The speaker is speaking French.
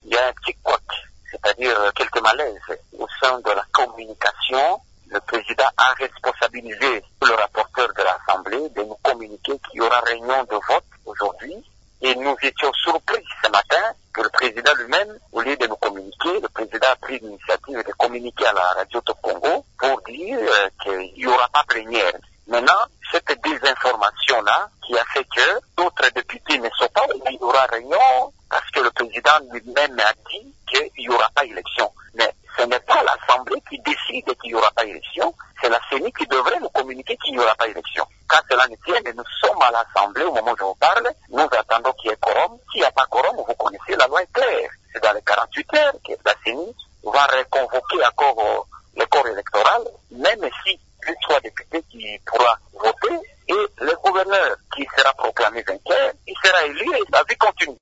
il y a un petit couac, c'est-à-dire quelques malaises au sein de la communication. Le président a responsabilisé le rapporteur de l'Assemblée de nous communiquer qu'il y aura réunion de vote aujourd'hui. Et nous étions surpris ce matin que le président lui-même, au lieu de nous communiquer, le président a pris l'initiative de communiquer à la Radio Top Congo pour dire qu'il n'y aura pas plénière. Maintenant, cette désinformation-là qui a fait que d'autres députés ne sont pas où il y aura réunion parce que le président lui-même a dit qu'il n'y aura pas élection. Mais ce n'est pas l'Assemblée qui décide qu'il n'y aura pas élection, c'est la CENI qui devrait nous communiquer qu'il n'y aura pas élection. Quand cela ne tient, nous sommes à l'Assemblée au moment où je vous parle, nous attendons qu'il y ait quorum. S'il n'y a pas quorum, vous connaissez, la loi est claire. C'est dans les 48 heures que la CENI va reconvoquer encore le corps électoral, même si les 3 députés qui pourra voter et le gouverneur qui sera proclamé vainqueur, il sera élu et sa vie continue.